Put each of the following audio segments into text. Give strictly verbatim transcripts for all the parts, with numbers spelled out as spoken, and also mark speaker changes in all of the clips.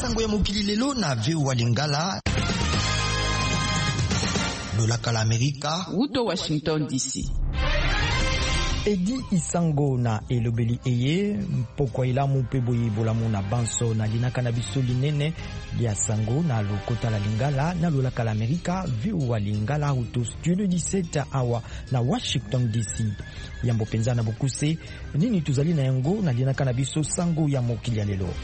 Speaker 1: sango ya mokili lelo na V O A Lingala. Lolaka la Amerika.
Speaker 2: Uto Washington D C.
Speaker 3: Edi Isango na elobeli eye mpokwa ilamu pe boye bolamu na banso na linaka na biso linene ya sango na lokota la Lingala na lolaka la Amerika V O A Lingala uto studio dix-sept awa na Washington D C. Yambo penza na bokuse nini tuzali na yango na linaka na biso sango ya mokili ya lelo.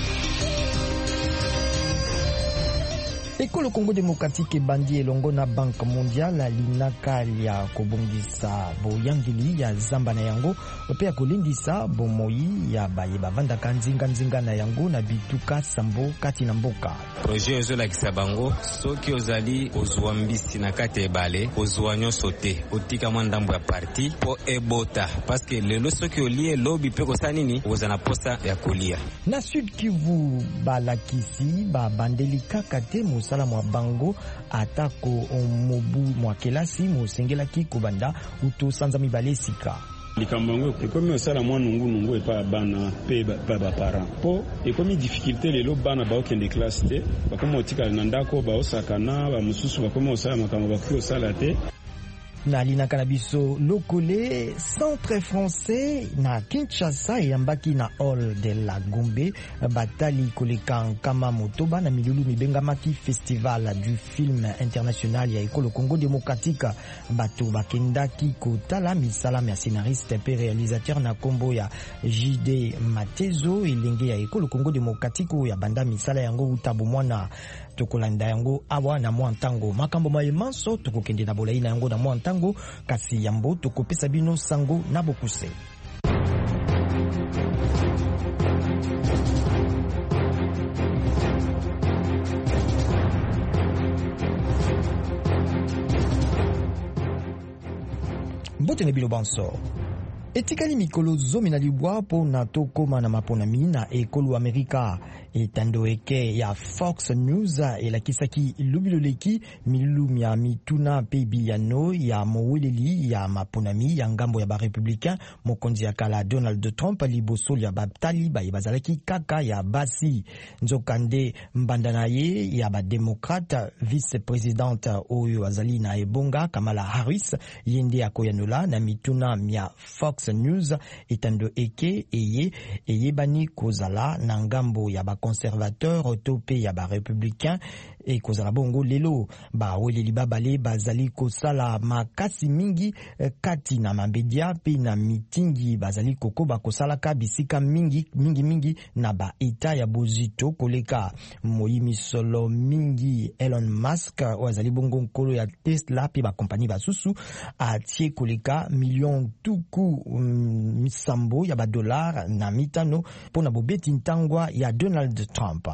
Speaker 3: Ekolo Congo Démocratique bandi elongo na Banque Mondiale linaka ya kobongisa boyangili ya zamba na yango pe ya kolindisa bomoi ya baye bavanda kanzinga nzinga na yango na bituka sambo kati na mboka.
Speaker 4: Projet ezolakisa bango soki ozali ozwa mbisi na kati ebale ozwa nyonso te otika mwa ndambo ya parti po ebota paske lelo soki olie lobi pe kosala nini oza na posa ya kolia.
Speaker 3: Na Sud Kivu balakisi babandeli kaka te sala mwa bango atako mobu mwa kelasi mosengelaki kobanda uto sanza mibale sika.
Speaker 5: Likambango ekomi osala mwa nungu nungu epa bana pe ba ba parents po ekomi difficulté lelo bana ba okende classe te bakomo otika na ndako ba osakana ba mususu bakomo osala makambo bakio osala te.
Speaker 3: Na linaka na biso lokole centre français na Kinshasa yambaki na hall de la Gombe batali koleka kama motoba na milulu mibengamaki festival du film international ya ekolo Congo Démocratique bato bakendaki kotala misala ya scénariste pe réalisateur na kombo ya J D Matezo elenge ya ekolo Congo Démocratique ya banda misala yango utabu mwana tokolanda yango awa na mwantango makambo mayemanso tokokende na bolai na yango na mwantango kasi yambo tokopesa bino sango na bokuse. Mbote ne bilo banso etikali mikolo zomi na libwa po na tokoma na maponami na ekolo Amerika etando eke ya Fox News elakisaki lubiloleki milulu ya mituna pe biliano ya moweleli ya maponami ya ngambo ya ba républicain mokonzi ya kala Donald Trump liboso ya batali ba bazalaki kaka ya basi nzokande mbandana ye ya ba démocrate vice présidente oyo azali na ebonga Kamala Harris yende akoyanola na mituna ya Fox News etando eke eye eye bani kozala na ngambo ya ba conservateur topé ya ba républicain et kozala bongo lelo ba weleli babale bazali kosala makasi mingi kati na mabedia pe na mitingi bazali kokoba kosala ka bisika mingi mingi mingi na ba eta ya bozito koleka moyimi solo mingi Elon Musk wazali bongo nkolo ya Tesla pe ba compagnie basusu atie koleka million tuku um, misambo ya ba dollar na mitano pona bobeti ntangwa ya Donald Trump.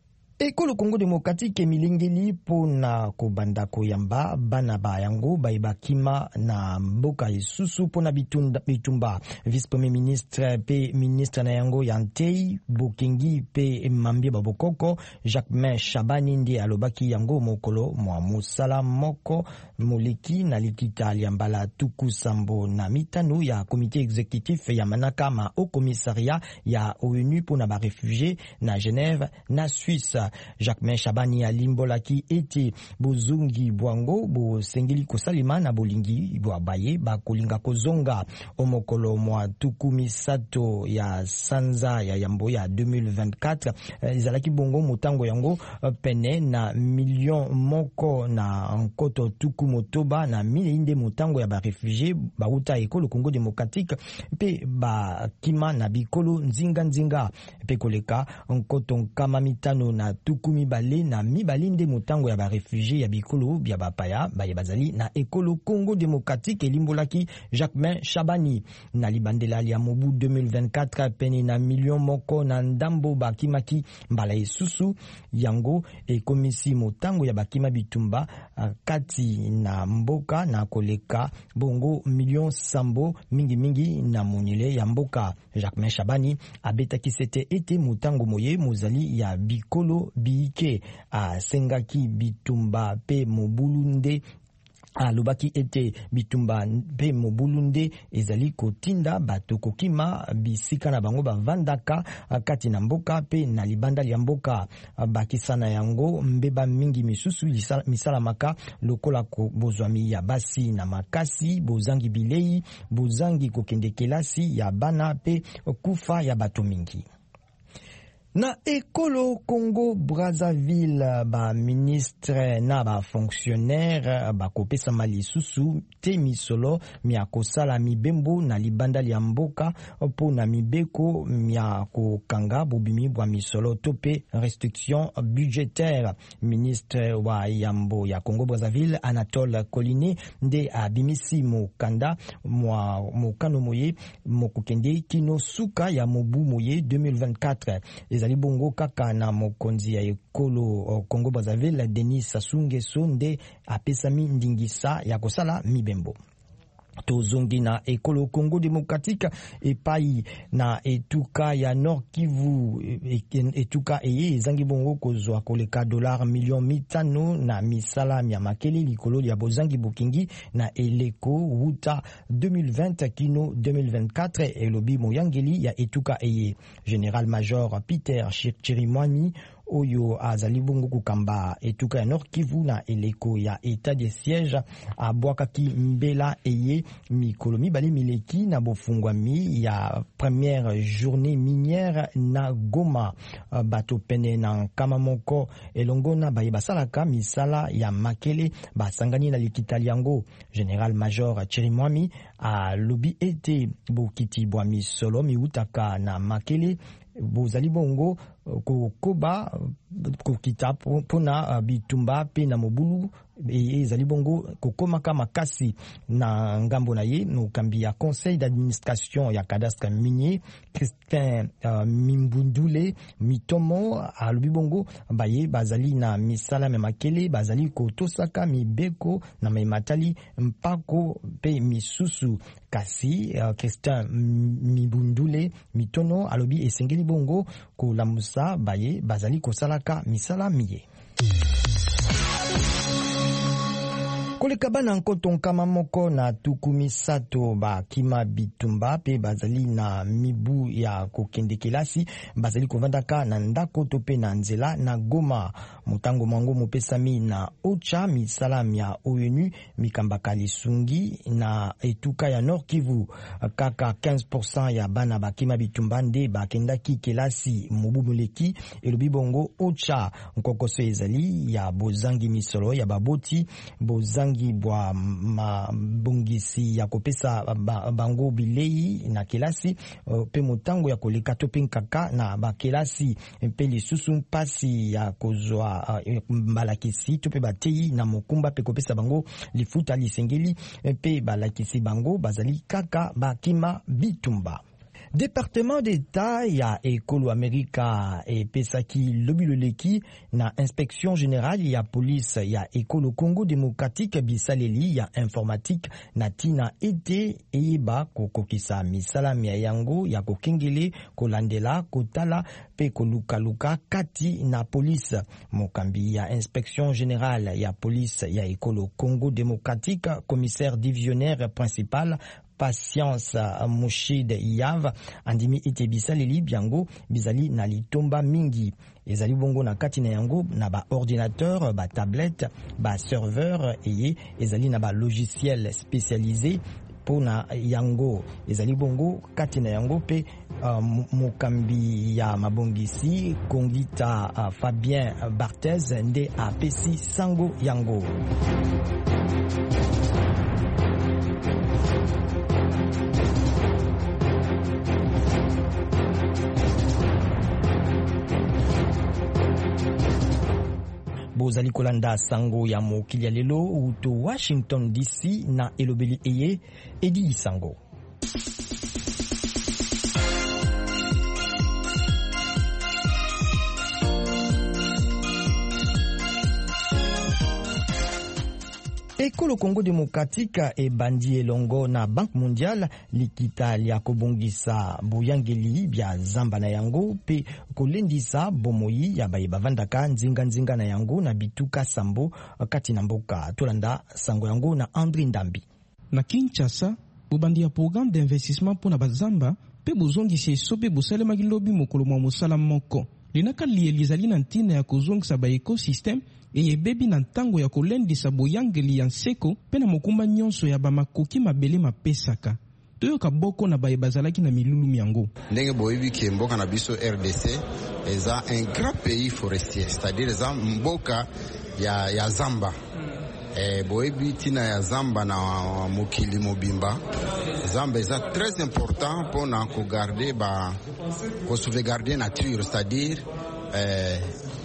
Speaker 3: Ekolo Congo Démocratique milingeli pona kobanda koyamba bana ba yango baibakima na mboka isusu pona bitunda bitumba vice premier ministre pe ministre na yango Yantei Bokengi pe Mambie Babokoko Jacquemain Shabani ndi alobaki yango mokolo mwa musala moko moleki na likita liambala tuku sambo na mitano ya comité exécutif ya manaka ma au commissariat ya ONU pona ba réfugiés na Genève na Suisse. Jacquemain Shabani alimbolaki eti bozungi bwango bo sengeli kosalima na bolingi bwa baye ba kolinga kozonga omokolo mwa tuku misato ya sanza ya yambo ya deux mille vingt-quatre izalaki bongo motango yango pene na million moko na nkoto tuku motoba na milinde motango ya ba réfugiés ba uta ekolo Congo Démocratique pe ba kima na bikolo nzinga nzinga pe koleka nkoto nkama mitano na tuku mibale na mibale nde motango ya ba réfugiés ya bikolo bya bapaya ba bazali na ekolo Congo Démocratique elimbolaki Jacquemain Shabani na libandela ya mobu deux mille vingt-quatre pene na million moko na ndambo bakimaki mbala esusu yango ekomisi motango ya bakima bitumba kati na mboka na koleka bongo million sambo mingi mingi na monile ya mboka. Jacquemain Shabani abetaki sete ete motango moye mozali ya bikolo biike a sengaki bitumba pe mobulunde alobaki ete bitumba mpe mobulu nde ezali kotinda bato kokima bisika na bango bavandaka kati na mboka mpe na libanda ya mboka. Bakisana yango mbeba mingi misusu misalamaka lokola bozwami ya basi na makasi, bozangi bilei, bozangi kokende kelasi ya bana mpe kufa ya bato mingi. Na ekolo Congo Brazzaville, ba ministre na ba fonctionnaire ba kopesa mali susu te misolo mia kosala mibembo na libanda ya mboka po na mibeko mia kokanga bobimi bwa misolo tope restriction budgétaire. Ministre wa yambo ya Congo Brazzaville Anatole Collinet nde abimisi mokanda mwa mokano moye mokokende kino suka ya mobu moye deux mille vingt-quatre. Ezali bongo kaka na mokonzi ya ekolo Congo Brazzaville Denis Sassou Nguesso nde apesami ndingisa ya kosala mibembo. Tozongi na ekolo Congo Démocratique epai na etuka ya Nord Kivu, etuka eye ezangi bongo kozwa koleka dollar million mitano na misala ya makele likolo ya bozangi bukingi na eleko wuta deux mille vingt kino deux mille vingt-quatre. Elobi moyangeli ya etuka eye General Major Peter Chirimwami oyo azali bongo kukamba etuka ya Nord Kivu na eleko ya état de siège abwakaki mbela eye mikolo mibale mileki na bofungwami ya première journée minière na Goma. Bato pene na nkama moko elongo na baye basalaka misala ya makele basangani na likitali yango. General Major Chirimwami alobi ete bokiti bwa misolo miutaka na makele bozali bongo kokoba kokita pona bitumba pe na mobulu ezali bongo kokomaka makasi na ngambo na ye mokambi ya conseil d'administration ya cadastre minier Christin uh, Mimbundule Mitomo alobi bongo baye bazali na misala me makele bazali kotosaka mibeko na mematali mpako pe misusu kasi. uh, Christin Mimbundule Mitono alobi esengeli bongo kolamusa baye bazali kosalaka misala miye. Koleka bana nkoto nkama moko na tuku misato ba kima bitumba pe bazali na mibu ya kokende kelasi bazali kovandaka na ndako to pe na nzela na Goma. Mutango mwango mopesami na Ocha misala ya O N U mikambaka lisungi na etuka ya Nord Kivu kaka quinze pour cent ya bana bakima bitumba nde bakendaki kelasi mubu muleki. Elobi bongo Ocha nkokoso ezali ya bozangi misolo ya baboti bozangi bwa mabongisi ya kopesa bango bilei na kelasi pe motango ya koleka to pe nkaka na bakelasi pe lisusu mpasi ya kozwa balakisi to pe batei na mokumba pe kopesa bango lifuta lisengeli pe balakisi bango bazali kaka bakima bitumba. Département d'État ya ekolo Amerika e pesaki lobiloleki na inspection générale ya police ya ekolo Congo Démocratique bisaleli ya informatique na tina ete eyeba kokokisa misala mia yango ya kokengele kolandela kotala pe kolukaluka kati na police. Mokambi ya inspection générale ya police ya ekolo Congo Démocratique commissaire divisionnaire principal Patience Mushid Yav andimi ite bisaleli biango bizali na litomba mingi ezali bongo na kati na yango na ba ordinateur ba tablette ba serveur eye ezali na ba logiciel spécialisé pona yango ezali bongo kati na yango pe uh, mokambi ya mabongisi Kongita uh, Fabien Barthez nde apesi sango yango. Bozali kolanda sango ya mokili ya lelo uto Washington D C na elobeli eye Edi Sango. Ekolo Congo Démocratique ebandi elongo na Banque Mondiale likita lia kobongisa buyangeli bya zamba na yango pe kolendisa bomoi ya baye bavandaka nzinga nzinga na yango na bituka sambo kati na mboka. Tolanda sango yango na Andri Ndambi.
Speaker 2: Na Kinshasa, bobandi ya programme d'investissement pour na bazamba pe bozongisa esope bosalema gilobi mokolo mwa mosala moko. Linaka lielizali na ntina ya kozongisa ba ecosystème eye bebi na ntango ya kolendisa boyangeli ya nseko pe na mokumba nyonso ya bamakoki mabele mapesaka. Toyoka boko na baye bazalaki na milulu yango.
Speaker 6: Ndenge boyebi ke mboka na biso R D C eza un grand pays forestier, c'est-à-dire eza mboka ya, ya zamba. E, boyebi tina ya zamba na mokili mobimba. Zamba eza très important pour na ko garder ba ko sauvegarder nature, c'est-à-dire eh,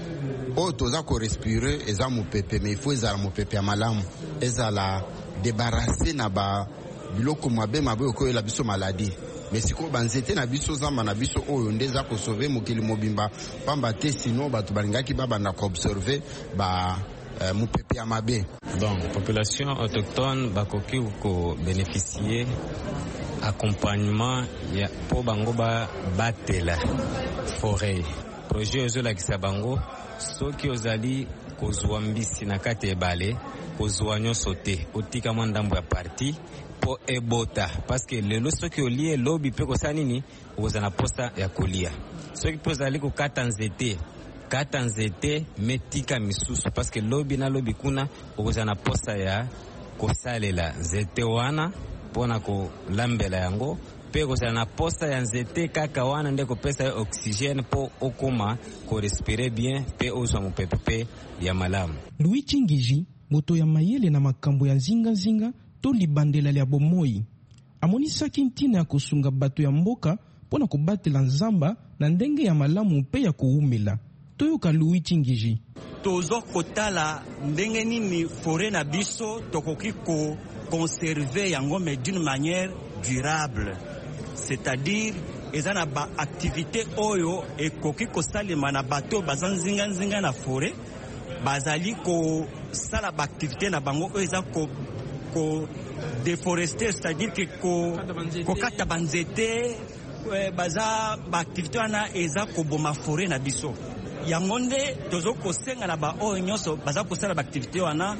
Speaker 6: o toza ko respirer eza mopepe, mais il faut eza mopepe ya malamu, eza la débarrasser na ba biloko mabe mabe okoyo la biso maladie. Mais siko banzete na biso zamba na biso oyo ndeza ko sauver mokili mobimba pamba te sinon bato balingaki baba na ko observer ba euh, mopepe ya mabe.
Speaker 4: Donc population autochtone bakoki ko bénéficier accompagnement ya po bango ba batela forêt. Projet ozolakisa bango soki ozali kozwa mbisi na kati ebale kozwa nyonso te otika mwa ndambo ya parti po ebota parce que lelo soki olie lobi pe kosala nini oza na posa ya kolia. Soki pe ozali kokata nzete kata nzete metika misusu parce que lobi na lobi kuna oza na posa ya kosalela nzete wana pona kolambela yango pe kozala na posa ya nzete kaka wana nde kopesa ya oxygène po okoma ko respirer bien pe ozwa mopepe pe ya malamu.
Speaker 2: Louis Chingiji, moto ya mayele na makambo ya nzinga nzinga to libandela ya bomoi, amonisaki ntina ya kosunga bato ya mboka pona kobatela nzamba na ndenge ya malamu pe ya koumela. Toyoka Louis Chingiji.
Speaker 7: Tozo kotala ndenge nini forêt na biso tokoki ko conserver yango mais d'une manière durable. C'est-à-dire ezana ba activité oyo ekoki kosalema na bato bazanzinga nzinga na forêt bazali ko sala ba activité na bango oyo eza ko ko déforester, c'est-à-dire que ko ko kata banzete baza ba activité na eza ko boma forêt na biso. Yango nde tozo kosenga na ba oyo nyonso baza kosala ba activité wana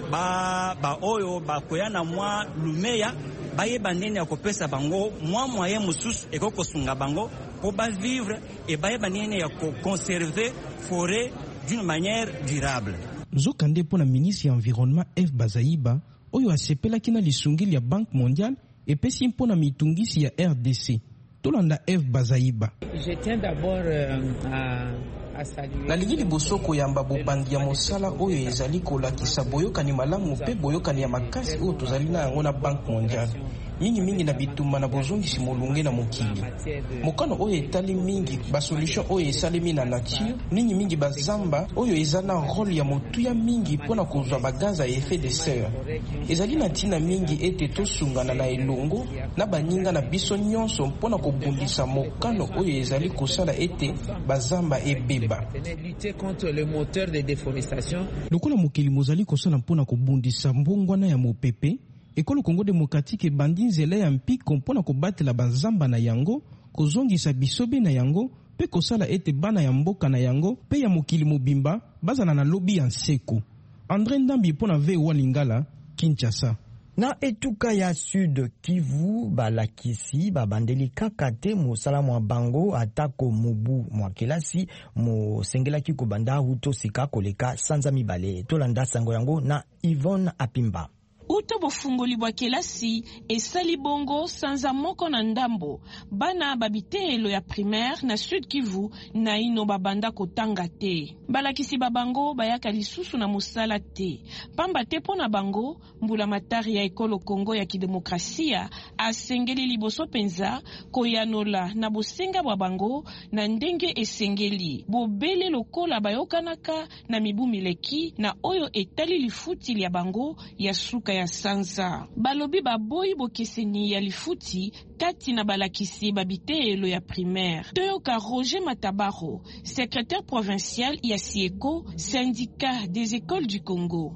Speaker 7: ba ba oyo bakoya na mwa lumeya baye banene ya kopesa bango mwa moyen mususu eko kosunga bango po ba vivre et baye banene ya ko conserver forêt d'une manière durable.
Speaker 2: Nzokande po na ministre ya environnement F Bazaiba oyo asepelaki na lisungili ya Banque Mondiale epesi mpo na mitungisi ya R D C. Tolanda F Bazaiba.
Speaker 8: Je tiens d'abord euh, à
Speaker 2: nalingi liboso koyamba bobandi ya mosala oyo ezali kolakisa boyokani malamu pe boyokani ya makasi oyo tozali na yango na Banque Mondiale. Mingi mingi na bituma na bozongisi molunge na mokili. Mokano oyo etali mingi ba solution oyo esalemi na nature, mingi mingi bazamba oyo ezana rôle ya motuya mingi pona kozwa bagaza ya effet de serre. Ezali na tina mingi ete tosungana na elongo na baninga na biso nyonso pona kobundisa mokano oyo ezali kosala ete bazamba ebeba.
Speaker 8: Lutter contre le moteur de déforestation.
Speaker 2: Lokola mokili mozali kosala pona kobundisa mbongwana ya mopepe, Ekolo Congo Démocratique ebandi nzela ya mpiko mpona kobatela bazamba na yango, kozongisa bisobe na yango, pe kosala ete bana ya mboka na yango, pe ya mokili mobimba, bazana na lobi ya nseko. André Ndambi pona V O A Lingala, Kinshasa.
Speaker 3: Na etuka ya Sud Kivu balakisi babandeli kaka te mosala mwa bango atako mubu mwa kelasi mo sengelaki kobanda huto sika koleka sanza mibale. Tolanda sango yango na Yvonne Apimba.
Speaker 9: Uto bofungoli bwa kelasi esali bongo sanza moko na ndambo bana babitelo ya primaire na Sud Kivu na ino babanda kotanga te balakisi babango bayaka lisusu na mosala te pamba te pona bango mbula matari ya Ekolo Congo ya kidemokrasia asengeli liboso penza koyanola na bosenga bwa bango na ndenge esengeli bobele lokola bayokanaka na mibu mileki na oyo etali lifuti ya bango ya suka ya sanza. Balobi baboyi bokeseni ya lifuti kati na balakisi babitelo ya primaire. Toyoka Roger Matabaro, secrétaire provincial ya Sieko, syndicat des écoles du Congo.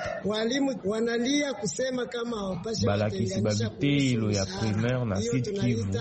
Speaker 10: walimu wanalia kusema kama hawapashi
Speaker 11: balakisi babiteilo ya primaire na Sud Kivu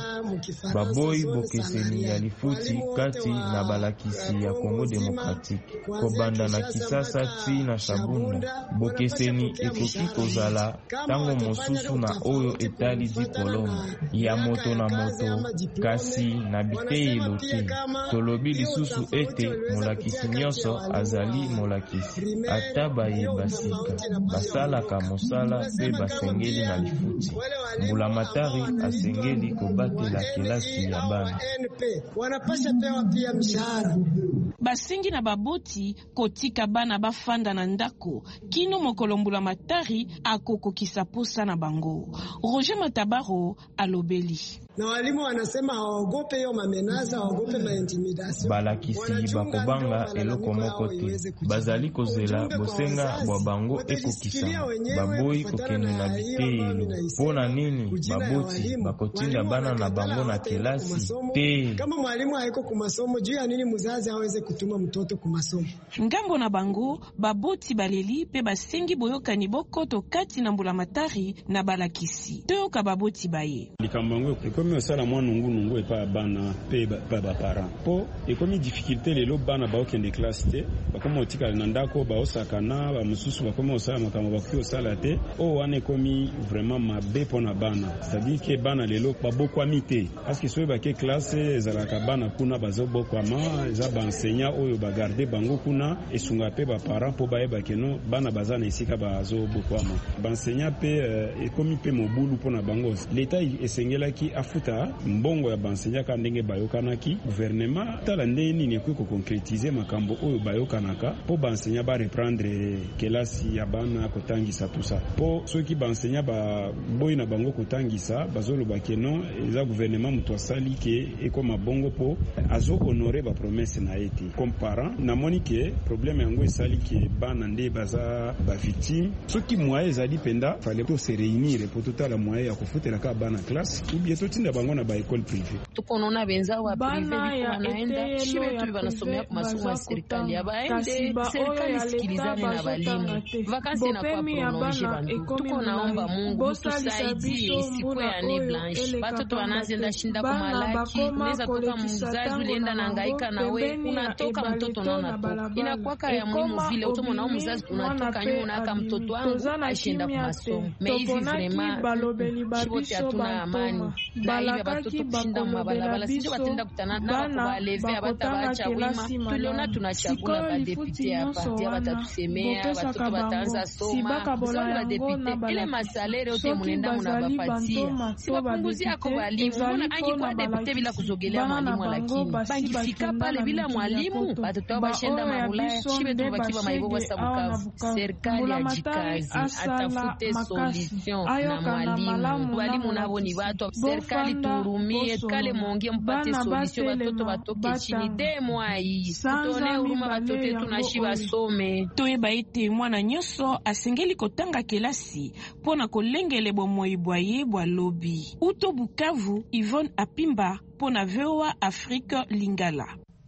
Speaker 11: baboyi bokeseni ya lifuti kati na balakisi ya Kongo Demokratike kobanda na Kisasa ti na Shabunda bokeseni ekoki kozala tango mosusu na oyo etali di Kolombo ya moto na moto kasi na biteilo te tolobi lisusu ete molakisi nyonso azali molakisi ata baye basika basalaka mosala pe basengeli na lifuti Mbulamatari asengeli kobatela kelasi ya bana
Speaker 10: wanapasha pewa pia mshahara
Speaker 9: basingi na baboti kotika bana bafanda na ndako kino mokolo Mbulamatari akokokisa posa na bango. Roger Matabaro alobeli
Speaker 10: na walimu wanasema hawaogope hiyo mamenaza, hawaogope maintimidation.
Speaker 11: Balakisi bakobanga eloko moko te bazali kozela bosenga bwa bango ekokisa baboyi kokende na biteilo pona nini baboti bakotinda bana na bango na kelasi te.
Speaker 10: Kama mwalimu haiko kumasomo juu ya nini mzazi aweze kutuma mtoto kumasomo?
Speaker 9: Ngambo na bango baboti baleli pe basengi boyokani bokoto kati na Mbulamatari na balakisi toyoka baboti baye
Speaker 5: likambango ekomi osala mwa nungu nungu epa bana pe ba ba para po ekomi difficulté lelo bana ba okende classe te bakoma otikala na ndako ba osakana ba mususu bakoma osala makambo bakoki osala te o wana ekomi vraiment mabe pona bana c'est-à-dire que bana lelo babokwami te parce que soki bake classe ezalaka bana kuna bazobokwama eza baenseignant oyo bagarde bango kuna esunga pe baparent mpo bayeba keno bana baza na esika bazobokwama baenseignant pe uh, ekomi pe mobulu mpona bango l'État esengelaki afuta mbongo ya baenseignant ka ndenge bayokanaki gouvernement tala ndenge nini ekoki koconcrétiser makambo oyo bayokanaka mpo baenseignant bareprendre kelasi ya bana kotangisa tout ça mpo soki baenseignant baboyi na bango kotangisa bazoloba keno eza gouvernement moto asali ke ekoma bongo mpo azo honore bapromese na ye te comme parent namoni ke problème yango esali ke bana nde baza bavictime soki moyen ezali penda fale to se réunir po totala moyen ya kofutelaka bana classe ou bien totinda bango na ba école privée
Speaker 12: tukonona benza wa privé biko wanaenda shibe tu banasomea kwa masomo ya serikali abaende serikali sikilizane na walimu vakansi na kwa prolonge bandu tuko naomba Mungu tusaidie isikuwe ane blanche watoto wanaanza shinda kwa malaki unaweza toka mzazi ulienda na hangaika na we unatoka mtoto na unatoka inakuwa ya muhimu vile utomo na mzazi unatoka nyuma unaka mtoto wangu ashinda kwa masomo mais hivi vraiment chibote hatuna amani na hivi watoto kushinda mabalabala sije watenda kutana na kubaleve abatabacha wima tuliona tunachagula ba député hapa ndio watatusemea watoto wataanza soma mzali wa député ile masalere yote mnaenda mnabapatia si wapunguzi yako walimu mbona angekuwa député bila kuzogelea mwalimu lakini bangifika pale bila mwalimu watoto washenda maulaya shibe tu bakiwa maibo kwa sababu serikali ajikazi atafute solution na mwalimu walimu nabo ni watu serikali turumie kale monge mpate solution watoto watoke chini demo ai tutone huruma watoto tunashi basome
Speaker 9: toyeba ete mwana nyoso asengeli kotanga kelasi pona kolengele bomoi bwaye bwa lobi uto Bukavu Yvonne Apimba pona V O A Afrique Lingala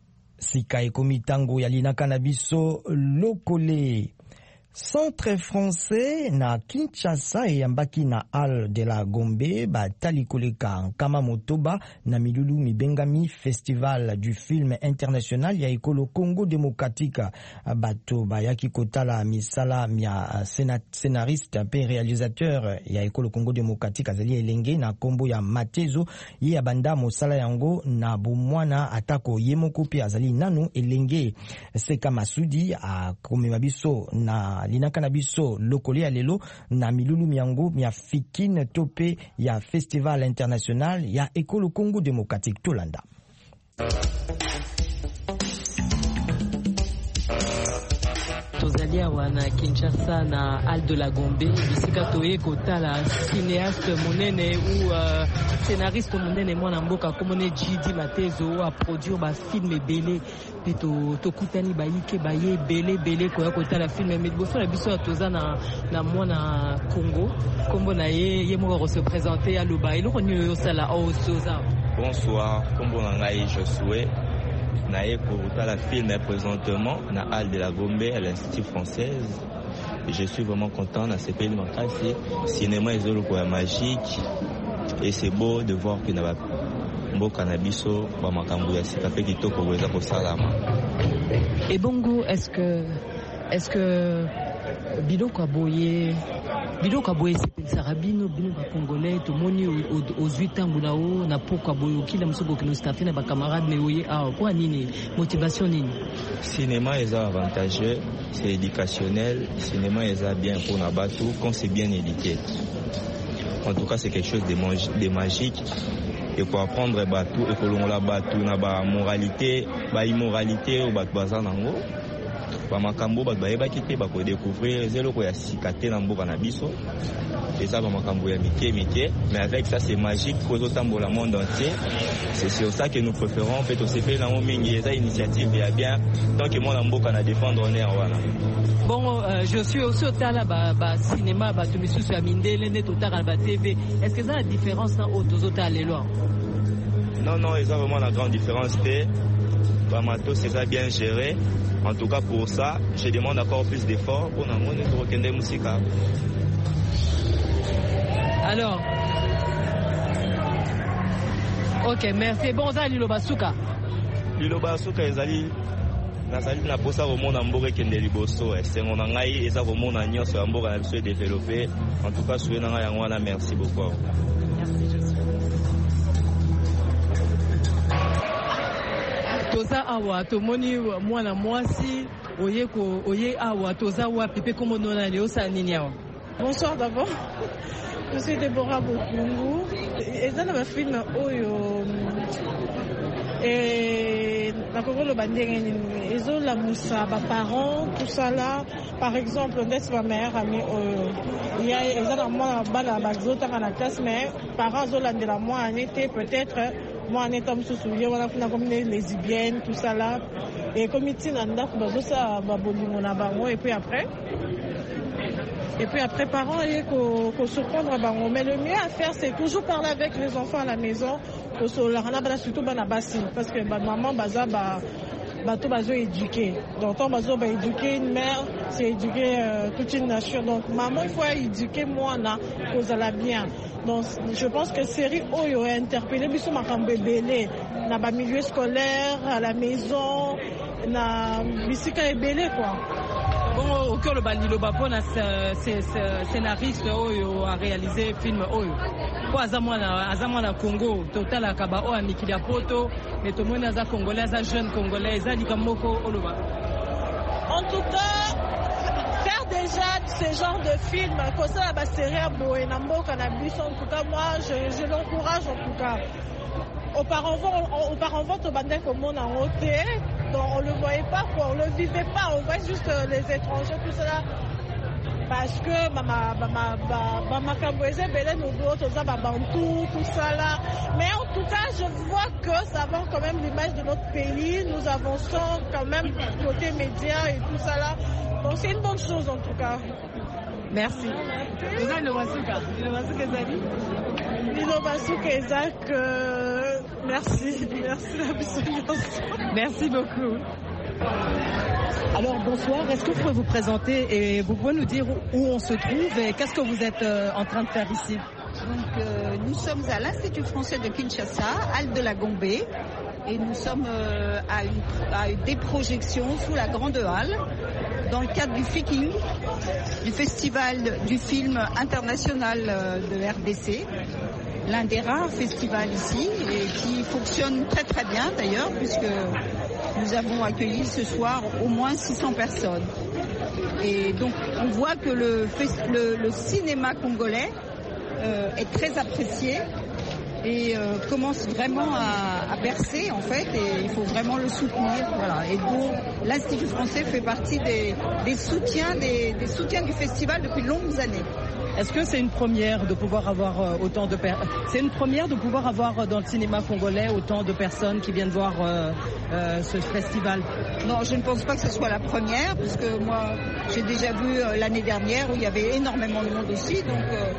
Speaker 3: sika ekomi tango ya linaka na biso lokole Centre français na Kinshasa eyambaki na Hall de la Gombe batali koleka kama motoba na milulu mibengami Festival du film international ya ekolo Congo démocratique bato bayaki kotala misala mia scénariste pe réalisateur ya ekolo Congo démocratique azali elenge na kombo ya Matezo ye abanda mosala yango na bomwana atako yemoko pe azali nanu elenge Seka Masudi akomema biso na linaka na biso lokoli ya lelo na milulu miango mia fikine tope ya Festival international ya ekolo Congo démocratique tolanda.
Speaker 13: Tozalia wana Kinshasa na Hall de la Gombe bisika toye kotala cinéaste monene ou uh, scénariste monene mwana mboka komone Jidi Matezo a produire ba film belé pito tokutani bayike baye belé belé koya kotala film mais boso la biso toza na na mwana Congo kombo na ye ye mo se présenter à Luba ilo konyo yo sala o soza.
Speaker 14: Bonsoir, kombo na ngai Josué
Speaker 11: naye kotala film présentement na Halle de la Gombe à l'Institut française. Et je suis vraiment content na sepeli makasi cinéma ezoloko ya magique et c'est beau de voir que na mboka na biso ba makambo ya sika pe kitoko boza ko salama.
Speaker 13: Et bongo, est-ce que est-ce que biloko aboye biloko aboye sepelisa bino bino ba congolais to moni aux huit ans bulao na poko aboye kila msoko kino staffé na ba camarades mais oye ah kwa nini motivation nini?
Speaker 11: Cinéma est avantageux, c'est éducationnel, cinéma est bien pour na batou quand c'est bien éduqué. En tout cas, c'est quelque chose de, mag- de magique. Et pour apprendre batou et pour la batou na ba moralité, ba immoralité ou ba bazanango. Ba makambo ba ba eba kité ba ko découvrir zelo ko ya sikate na mboka na biso. Et ça ba makambo ya mike mike, mais avec ça c'est magique pour le monde entier. C'est sur ça que nous préférons en fait aussi fait na mingi eza initiative ya bien tant que moi na mboka na défendre on est en wana.
Speaker 13: Bon, euh, je suis aussi au tala ba ba cinéma ba to misusu ya mindele net au tala ba T V. Est-ce que ça a la différence na autres autres les lois?
Speaker 11: Non non, ils ont vraiment la grande différence fait. Ba matos c'est bien géré. En tout cas pour ça, je demande encore plus d'efforts pour na monde to kende musika.
Speaker 13: Alors, ok, merci. Bon, ça, Lilo Basuka.
Speaker 11: Lilo Basuka, ezali, nazali na posa romona mboka kende liboso. C'est mon angai, eza romona nyonso ya mboka na biso développé. En tout cas, souhait nanga yango wana, merci beaucoup.
Speaker 13: Merci, Joseph. Toza awa, tomoni mwana mwasi, oye ko, oye awa, toza wa pipe komo nona leo sa nini awa.
Speaker 14: Bonsoir d'abord. Je suis Déborah Bokungu. Et dans le film, et la Congo le bandé, ils ont la moussa, mes parents, tout ça là. Par exemple, on est ma mère, amie, il y a ils ont la moi bala bazota dans la classe, mais parents ont la de la moi en été peut-être. Moi en étant sous soulier, on a fait comme les lesbiennes, tout ça là. Et comme ils disent, on a fait ça, baboli mon abaron et puis après. Et puis après, parents, il faut surprendre. Mais le mieux à faire, c'est toujours parler avec les enfants à la maison. Surtout parce que maman, baza, bateau, bazo éduqué. Donc, on bazo éduquer une mère, c'est éduquer euh, toute une nation. Donc, maman, il faut éduquer moi, na, cause à la bien. Donc, je pense que série Oyo a interpellé, biso makambe belé, na ba milieu scolaire, à la maison, na bisika et belé, quoi.
Speaker 13: Bon, au cœur le Balilo Babona, c'est scénariste Oyo a réalisé film Oyo. Pour Azamwana, Azamwana Congo, Total Akaba, O Nikilia Poto, mais tout le monde est congolais, jeune congolais, Zadikamoko, Oloba.
Speaker 14: En tout cas, faire déjà ce genre de film, comme ça, la série à Boenambo, Cannabis, en tout cas, moi, je, je l'encourage en tout cas. Auparavant, auparavant, au bandit comme on a ôté, donc on le voyait pas, quoi, on le vivait pas, on voyait juste les étrangers, tout cela. Parce que ma ma ma ma ma Cambouézé, Bélène ou d'autres, ça va Bantou, tout ça là. Mais en tout cas, je vois que ça vend quand même l'image de notre pays. Nous avançons quand même côté médias et tout ça là. Donc c'est une bonne chose en tout cas.
Speaker 13: Merci. Vous avez le Masuka, le Masuka Zali.
Speaker 14: Lilo Masuka Ezak, euh, merci, merci la bienveillance.
Speaker 13: Merci beaucoup. Alors bonsoir, est-ce que vous pouvez vous présenter et vous pouvez nous dire où on se trouve et qu'est-ce que vous êtes euh, en train de faire ici?
Speaker 15: Donc euh, nous sommes à l'Institut français de Kinshasa, Halle de la Gombe, et nous sommes euh, à, une, à une des projections sous la grande halle dans le cadre du F I C I N G, du Festival du film international de R D C, l'un des rares festivals ici et qui fonctionne très très bien d'ailleurs puisque nous avons accueilli ce soir au moins six cents personnes. Et donc on voit que le, le, le cinéma congolais euh, est très apprécié et euh, commence vraiment à, à bercer en fait et il faut vraiment le soutenir. Voilà. Et donc l'Institut français fait partie des, des, soutiens, des, des soutiens du festival depuis de longues années.
Speaker 13: Est-ce que c'est une première de pouvoir avoir euh, autant de personnes? C'est une première de pouvoir avoir euh, dans le cinéma congolais autant de personnes qui viennent voir euh, euh, ce festival?
Speaker 15: Non, je ne pense pas que ce soit la première, parce que moi j'ai déjà vu euh, l'année dernière où il y avait énormément de monde aussi. Donc euh,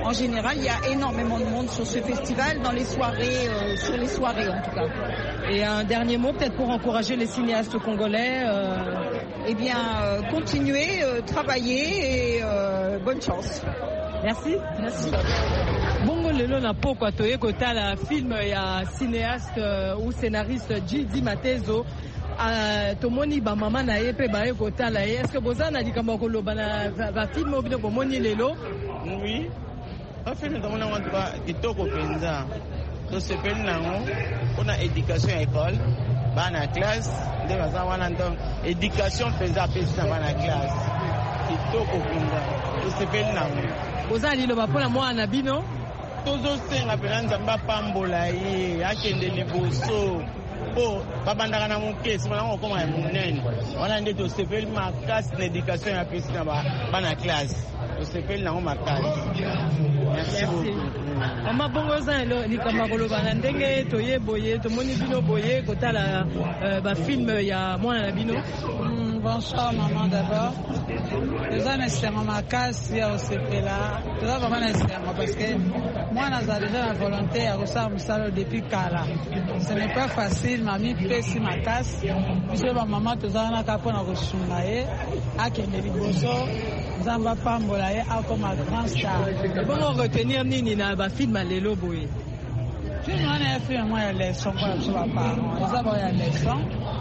Speaker 15: en général, il y a énormément de monde sur ce festival, dans les soirées, euh, sur les soirées en tout cas.
Speaker 16: Et un dernier mot peut-être pour encourager les cinéastes congolais euh...
Speaker 15: Eh bien, euh, continuer, euh, travailler et euh, bonne chance.
Speaker 16: Merci.
Speaker 15: Merci.
Speaker 16: Bongo lelo na pokwa toye kotala film ya cinéaste uh, ou scénariste Djidi Matezo uh, tomoni ba mama na ye pe ba ye kotala ye est-ce que bozana likambo koloba na ba film obino bomoni lelo?
Speaker 17: Oui. Ba film tomona wantu kitoko penza. To sepeli nango ona éducation à école bana classe nde baza wana ndo éducation penza pesa bana classe kitoko penza to sepeli nango
Speaker 16: bozali lo bapola mwana bino
Speaker 17: tozosenga mpena nzambe apambola ye akende liboso mpo babandaka na mokesi banango okoma ya monene wana nde tosepeli makasi na éducation ya pesi na bana classe tosepeli nango makasi. Merci beaucoup.
Speaker 16: Mama bongo oza likambo koloba na ndenge toye boye tomoni bino boye kotala ba film ya mwana na bino.
Speaker 18: Bonsoir maman d'abord. Toza na esengo makasi ya osepela toza vraiment na esengo parce que moi naza déjà na volonté ya kosala mosala depuis kala. Ce n'est pas facile mami pesi makasi biso bamama toza wana kaka mpona kosunga ye akende liboso nzambe apambola ye akoma grand star.
Speaker 16: Bongo retenir nini na bafilme lelo boye?
Speaker 18: Film wana ya film mwa ya leson mpona biso baparent eza bao ya leson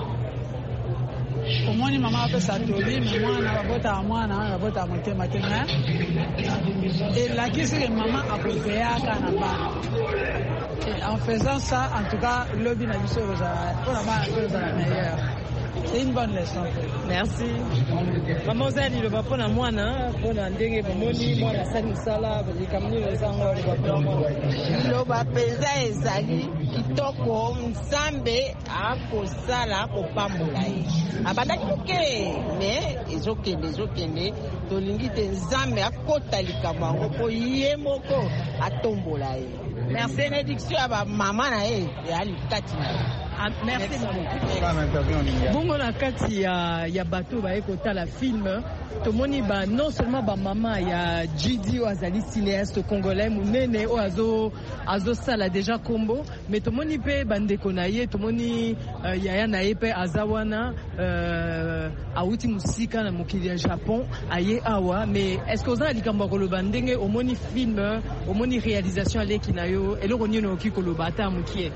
Speaker 18: omoni mama apesa toli me mwana babotaka mwana wana babotaka motema te me elakisi ke mama akozeyaka na bana. En faisant ça, en tout cas, lobi na biso kozala mpona bana mpe kozala meilleur. C'est une bonne leçon.
Speaker 16: Merci. Mama ozali loba mpona mwana mpona ndenge bomoni mwana asali mosala likambo ezango loba mpona mwana.
Speaker 19: Loba mpenza ezali kitoko nzambe akosala akopambola ye abandaki moke me ezokende ezokende tolingi te nzambe akota likambo yango mpo ye moko atombola ye. Merci. Bénédiction ya bamama na ye eyali kati na ye.
Speaker 16: Ah, merci bongo na kati ya, ya bato baye kotala film tomoni ba non seulement ba mama ya Djidi o azali cinéaste congolais munene o azo azo sala déjà kombo mais tomoni pe bandeko na ye tomoni uh, yaya na ye pe azawana uh, auti musika na mokili ya Japon aye awa mais est-ce que oza likambo koloba ndenge omoni film omoni réalisation aleki na yo eloko nini oki koloba ata mokie?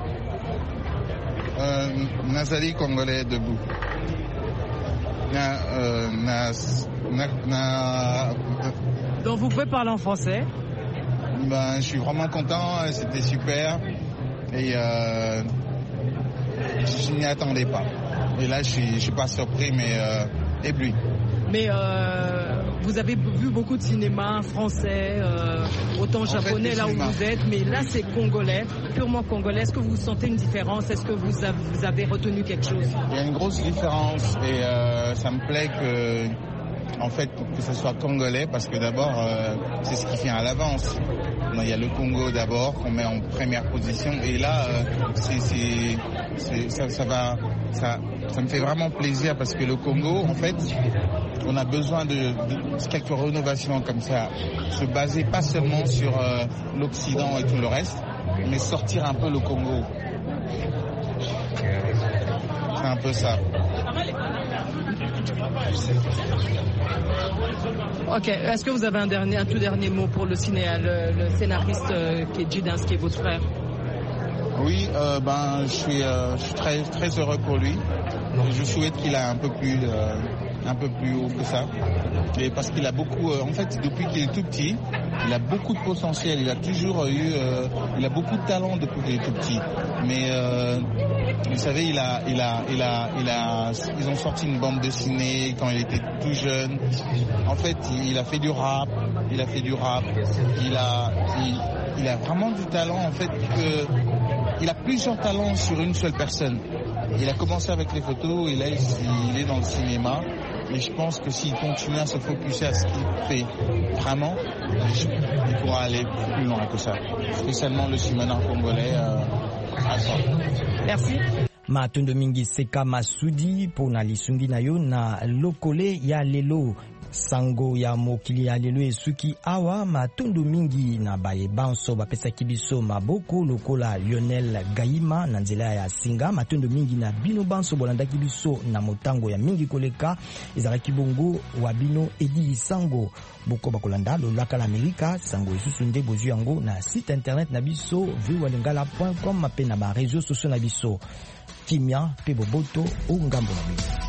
Speaker 20: Euh, Nazali congolais debout. Na, euh, na, na, na,
Speaker 16: Donc vous pouvez parler en français?
Speaker 20: Ben, je suis vraiment content, c'était super. Et euh, je n'y attendais pas. Et là, je suis, je suis pas surpris, mais euh, ébloui.
Speaker 16: Mais euh, vous avez vu beaucoup de cinéma français, euh, autant japonais là où vous êtes, mais là c'est congolais, purement congolais. Est-ce que vous sentez une différence? Est-ce que vous avez, vous avez retenu quelque chose?
Speaker 20: Il y a une grosse différence et euh, ça me plaît que, en fait, que ce soit congolais parce que d'abord euh, c'est ce qui vient à l'avance. Il y a le Congo d'abord qu'on met en première position et là euh, c'est, c'est, c'est, ça, ça va, ça, ça me fait vraiment plaisir parce que le Congo en fait on a besoin de, de quelques rénovations comme ça, se baser pas seulement sur euh, l'Occident et tout le reste, mais sortir un peu le Congo. C'est un peu ça.
Speaker 16: Ok, est-ce que vous avez un, dernier, un tout dernier mot pour le cinéaste, le, le scénariste euh, qui est Djidans, qui est votre frère?
Speaker 20: Oui, euh, ben, je suis, euh, je suis très, très heureux pour lui. Je souhaite qu'il a un peu plus, euh, un peu plus haut que ça. Et parce qu'il a beaucoup, euh, en fait, depuis qu'il est tout petit, il a beaucoup de potentiel. Il a toujours eu, euh, il a beaucoup de talent depuis qu'il est tout petit. Mais euh, vous savez, il a, il a, il a, il a, ils ont sorti une bande dessinée quand il était tout jeune. En fait, il, il a fait du rap, il a fait du rap. Il a, il, il a vraiment du talent. En fait, que, il a plusieurs talents sur une seule personne. Il a commencé avec les photos et là, il est dans le cinéma. Et je pense que s'il continue à se focuser à ce qu'il fait vraiment, il pourra aller plus loin que ça. Spécialement le cinéma congolais euh, à ça.
Speaker 16: Merci.
Speaker 3: matondo mingi Seka Masudi pona lisungi na yo na lokole ya lelo. Sango ya mokili ya lelo esuki awa matondo mingi na baye banso bapesaki biso maboko lokola Lionel Gaima na nzela ya singa. Matondo mingi na bino banso bolandaki biso na motango ya mingi koleka ezalaki bongo wa bino Edi Sango boko bakolanda lolaka la Amerika. Sango esusu nde bozwi yango na site internet na biso v walingala point com pe na ba réseaux sociaux na biso. Kimia pe boboto o ngambo na biso.